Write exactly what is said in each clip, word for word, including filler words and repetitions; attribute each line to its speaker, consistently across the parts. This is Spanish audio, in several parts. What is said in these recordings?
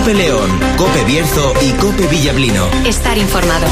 Speaker 1: COPE León, COPE Bierzo y COPE Villablino.
Speaker 2: Estar informado.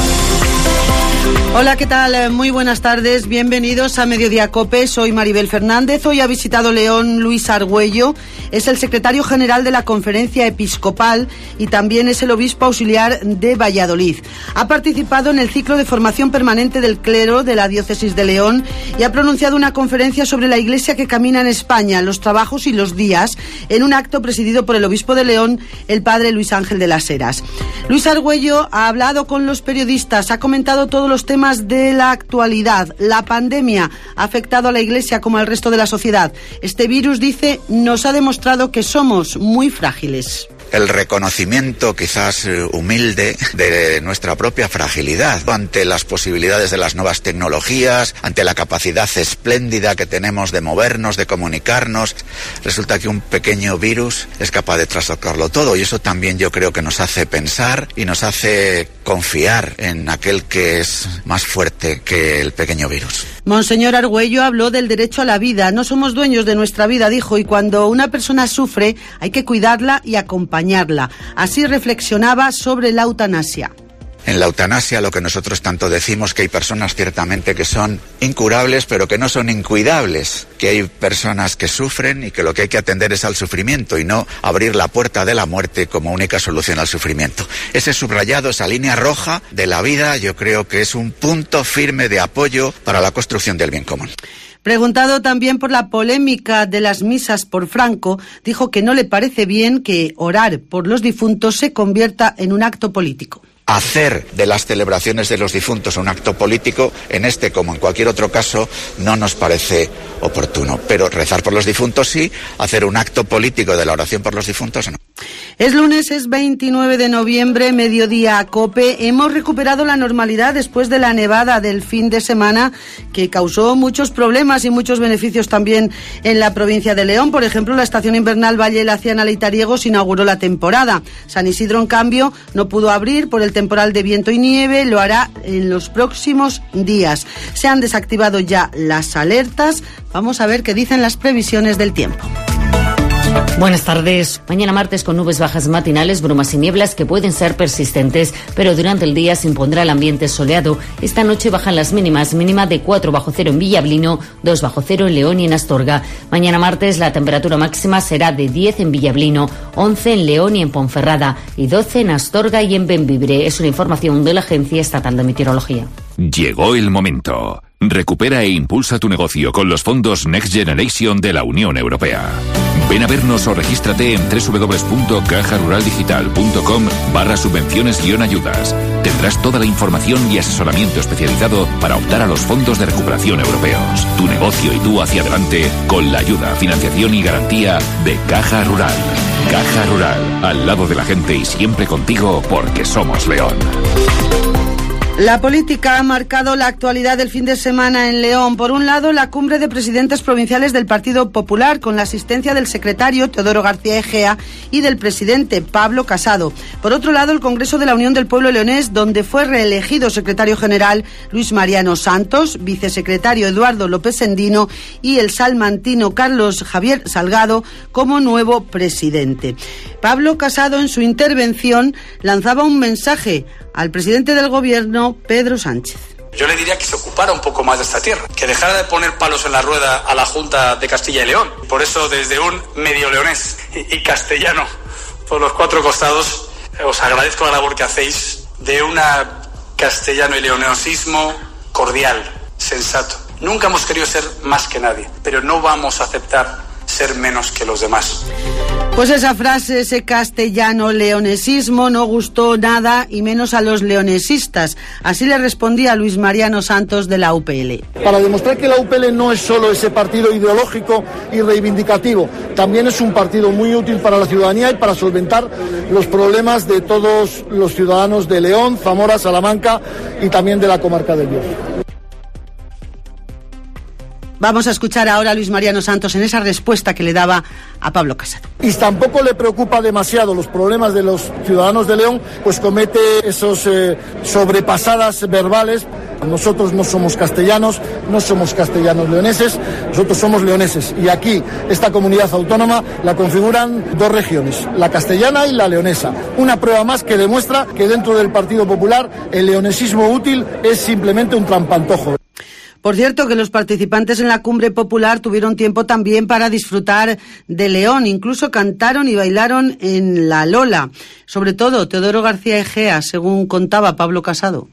Speaker 3: Hola, ¿qué tal? Muy buenas tardes, bienvenidos a Mediodía COPE, soy Maribel Fernández. Hoy ha visitado León Luis Argüello, es el secretario general de la Conferencia Episcopal y también es el obispo auxiliar de Valladolid. Ha participado en el ciclo de formación permanente del clero de la diócesis de León y ha pronunciado una conferencia sobre la Iglesia que camina en España, los trabajos y los días, en un acto presidido por el obispo de León, el padre Luis Ángel de las Heras. Luis Argüello ha hablado con los periodistas, ha comentado todos los temas de la actualidad. La pandemia ha afectado a la Iglesia como al resto de la sociedad. Este virus, dice, nos ha demostrado que somos muy frágiles.
Speaker 4: El reconocimiento quizás humilde de nuestra propia fragilidad ante las posibilidades de las nuevas tecnologías, ante la capacidad espléndida que tenemos de movernos, de comunicarnos. Resulta que un pequeño virus es capaz de trastocarlo todo y eso también yo creo que nos hace pensar y nos hace confiar en aquel que es más fuerte que el pequeño virus.
Speaker 3: Monseñor Argüello habló del derecho a la vida. No somos dueños de nuestra vida, dijo, y cuando una persona sufre hay que cuidarla y acompañarla. Así reflexionaba sobre la eutanasia.
Speaker 4: En la eutanasia lo que nosotros tanto decimos, que hay personas ciertamente que son incurables, pero que no son incuidables, que hay personas que sufren y que lo que hay que atender es al sufrimiento y no abrir la puerta de la muerte como única solución al sufrimiento. Ese subrayado, esa línea roja de la vida, yo creo que es un punto firme de apoyo para la construcción del bien común.
Speaker 3: Preguntado también por la polémica de las misas por Franco, dijo que no le parece bien que orar por los difuntos se convierta en un acto político.
Speaker 4: Hacer de las celebraciones de los difuntos un acto político, en este como en cualquier otro caso, no nos parece oportuno. Pero rezar por los difuntos sí, hacer un acto político de la oración por los difuntos no.
Speaker 3: Es lunes, es veintinueve de noviembre, mediodía COPE. Hemos recuperado la normalidad después de la nevada del fin de semana que causó muchos problemas y muchos beneficios también en la provincia de León. Por ejemplo, la estación invernal Valle Laciana-Leitariegos inauguró la temporada. San Isidro, en cambio, no pudo abrir por el temporal de viento y nieve, lo hará en los próximos días. Se han desactivado ya las alertas. Vamos a ver qué dicen las previsiones del tiempo.
Speaker 5: Buenas tardes. Mañana martes con nubes bajas matinales, brumas y nieblas que pueden ser persistentes, pero durante el día se impondrá el ambiente soleado. Esta noche bajan las mínimas, mínima de cuatro bajo cero en Villablino, dos bajo cero en León y en Astorga. Mañana martes la temperatura máxima será de diez en Villablino, once en León y en Ponferrada y doce en Astorga y en Bembibre. Es una información de la Agencia Estatal de Meteorología.
Speaker 6: Llegó el momento. Recupera e impulsa tu negocio con los fondos Next Generation de la Unión Europea. Ven a vernos o regístrate en www.cajaruraldigital.com barra subvenciones guión ayudas. Tendrás toda la información y asesoramiento especializado para optar a los fondos de recuperación europeos. Tu negocio y tú hacia adelante con la ayuda, financiación y garantía de Caja Rural. Caja Rural, al lado de la gente y siempre contigo porque somos León.
Speaker 3: La política ha marcado la actualidad del fin de semana en León. Por un lado, la cumbre de presidentes provinciales del Partido Popular, con la asistencia del secretario Teodoro García Egea y del presidente Pablo Casado. Por otro lado, el Congreso de la Unión del Pueblo Leonés, donde fue reelegido secretario general Luis Mariano Santos, vicesecretario Eduardo López Sendino y el salmantino Carlos Javier Salgado como nuevo presidente. Pablo Casado, en su intervención, lanzaba un mensaje al presidente del gobierno, Pedro Sánchez.
Speaker 7: Yo le diría que se ocupara un poco más de esta tierra, que dejara de poner palos en la rueda a la Junta de Castilla y León. Por eso, desde un medio leonés y castellano por los cuatro costados, os agradezco la labor que hacéis de un castellano y leonesismo cordial, sensato. Nunca hemos querido ser más que nadie, pero no vamos a aceptar ser menos que los demás.
Speaker 3: Pues esa frase, ese castellano leonesismo, no gustó nada y menos a los leonesistas. Así le respondía Luis Mariano Santos de la U P L.
Speaker 8: Para demostrar que la U P L no es solo ese partido ideológico y reivindicativo, también es un partido muy útil para la ciudadanía y para solventar los problemas de todos los ciudadanos de León, Zamora, Salamanca y también de la comarca del Bierzo.
Speaker 3: Vamos a escuchar ahora a Luis Mariano Santos en esa respuesta que le daba a Pablo Casado.
Speaker 8: Y tampoco le preocupa demasiado los problemas de los ciudadanos de León, pues comete esos eh, sobrepasadas verbales Nosotros no somos castellanos, no somos castellanos leoneses, nosotros somos leoneses. Y aquí, esta comunidad autónoma la configuran dos regiones, la castellana y la leonesa. Una prueba más que demuestra que dentro del Partido Popular el leonesismo útil es simplemente un trampantojo.
Speaker 3: Por cierto, que los participantes en la Cumbre Popular tuvieron tiempo también para disfrutar de León. Incluso cantaron y bailaron en La Lola. Sobre todo, Teodoro García Egea, según contaba Pablo Casado.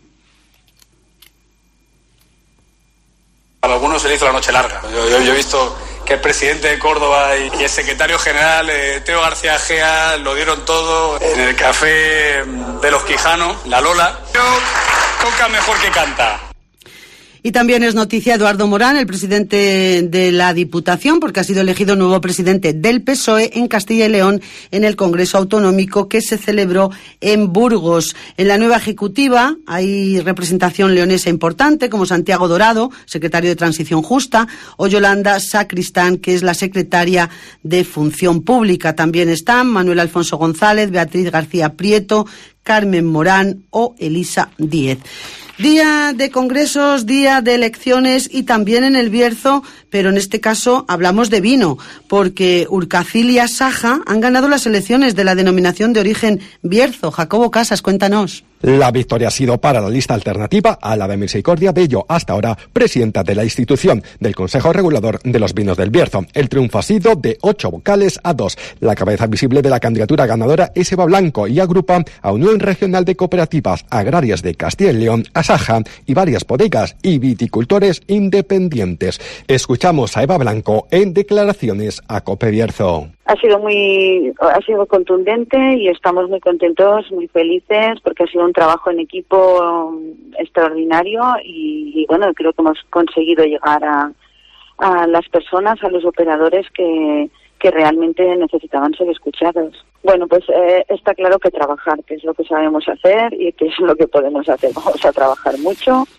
Speaker 7: A algunos se le hizo la noche larga. Yo, yo, yo he visto que el presidente de Córdoba y, y el secretario general, eh, Teo García Egea, lo dieron todo en el café de los Quijanos, La Lola. Yo, toca mejor que canta.
Speaker 3: Y también es noticia Eduardo Morán, el presidente de la Diputación, porque ha sido elegido nuevo presidente del P S O E en Castilla y León en el Congreso Autonómico que se celebró en Burgos. En la nueva ejecutiva hay representación leonesa importante, como Santiago Dorado, secretario de Transición Justa, o Yolanda Sacristán, que es la secretaria de Función Pública. También están Manuel Alfonso González, Beatriz García Prieto, Carmen Morán o Elisa Díez. Día de congresos, día de elecciones y también en el Bierzo, pero en este caso hablamos de vino, porque Urcacil y Asaja han ganado las elecciones de la denominación de origen Bierzo. Jacobo Casas, cuéntanos.
Speaker 2: La victoria ha sido para la lista alternativa a la de Misericordia Bello, hasta ahora presidenta de la institución del Consejo Regulador de los Vinos del Bierzo. El triunfo ha sido de ocho vocales a dos. La cabeza visible de la candidatura ganadora es Eva Blanco y agrupa a Unión Regional de Cooperativas Agrarias de Castilla y León, Asaja, y varias bodegas y viticultores independientes. Escuchamos a Eva Blanco en declaraciones a COPE Bierzo.
Speaker 9: Ha sido muy, ha sido contundente y estamos muy contentos, muy felices, porque ha sido un trabajo en equipo extraordinario y, y bueno, creo que hemos conseguido llegar a, a las personas, a los operadores que, que realmente necesitaban ser escuchados. Bueno, pues eh, está claro que trabajar, que es lo que sabemos hacer y que es lo que podemos hacer. Vamos a trabajar mucho.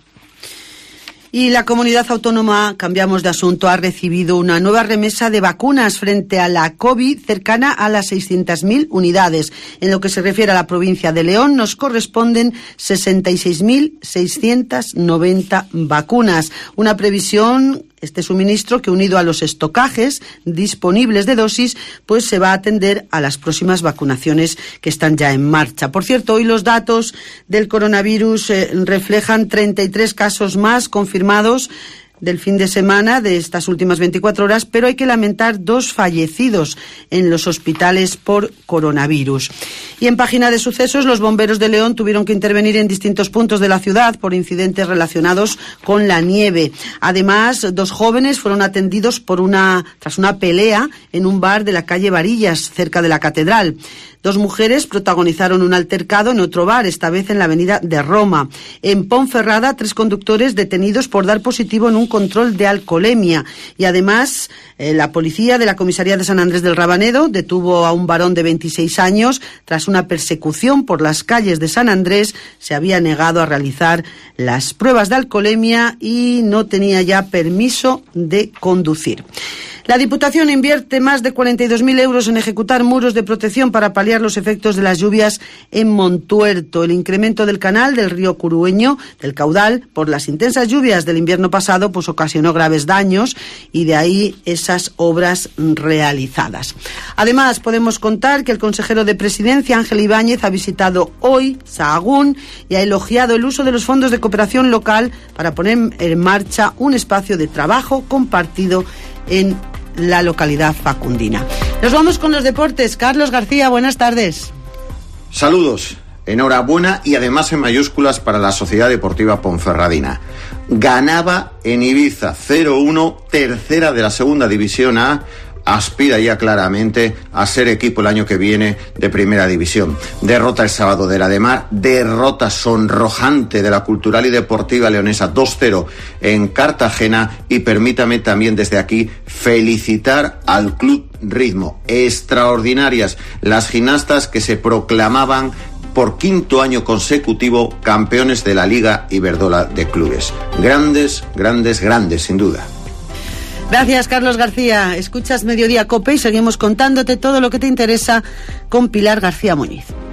Speaker 3: Y la comunidad autónoma, cambiamos de asunto, ha recibido una nueva remesa de vacunas frente a la COVID cercana a las seiscientas mil unidades. En lo que se refiere a la provincia de León, nos corresponden sesenta y seis mil seiscientas noventa vacunas. Una previsión, este suministro, que unido a los estocajes disponibles de dosis, pues se va a atender a las próximas vacunaciones que están ya en marcha. Por cierto, hoy los datos del coronavirus eh, reflejan treinta y tres casos más confirmados del fin de semana de estas últimas veinticuatro horas, pero hay que lamentar dos fallecidos en los hospitales por coronavirus. Y en página de sucesos, los bomberos de León tuvieron que intervenir en distintos puntos de la ciudad por incidentes relacionados con la nieve. Además, dos jóvenes fueron atendidos por una, tras una pelea en un bar de la calle Varillas, cerca de la Catedral. Dos mujeres protagonizaron un altercado en otro bar, esta vez en la avenida de Roma. En Ponferrada, tres conductores detenidos por dar positivo en un control de alcoholemia. Y además, eh, la policía de la comisaría de San Andrés del Rabanedo detuvo a un varón de veintiséis años tras una persecución por las calles de San Andrés. Se había negado a realizar las pruebas de alcoholemia y no tenía ya permiso de conducir. La Diputación invierte más de cuarenta y dos mil euros en ejecutar muros de protección para paliar los efectos de las lluvias en Montuerto. El incremento del canal del río Curueño, del caudal, por las intensas lluvias del invierno pasado, pues ocasionó graves daños y de ahí esas obras realizadas. Además, podemos contar que el consejero de Presidencia, Ángel Ibáñez, ha visitado hoy Sahagún y ha elogiado el uso de los fondos de cooperación local para poner en marcha un espacio de trabajo compartido en la localidad facundina. Nos vamos con los deportes. Carlos García, buenas tardes.
Speaker 10: Saludos, enhorabuena y además en mayúsculas para la Sociedad Deportiva Ponferradina. Ganaba en Ibiza cero uno, tercera de la segunda división A, aspira ya claramente a ser equipo el año que viene de primera división. Derrota el sábado de la de Mar, derrota sonrojante de la Cultural y Deportiva Leonesa dos cero en Cartagena y permítame también desde aquí felicitar al Club Ritmo. Extraordinarias las gimnastas que se proclamaban por quinto año consecutivo campeones de la Liga Iberdrola de Clubes. Grandes, grandes, grandes, sin duda.
Speaker 3: Gracias, Carlos García. Escuchas Mediodía COPE y seguimos contándote todo lo que te interesa con Pilar García Muñiz.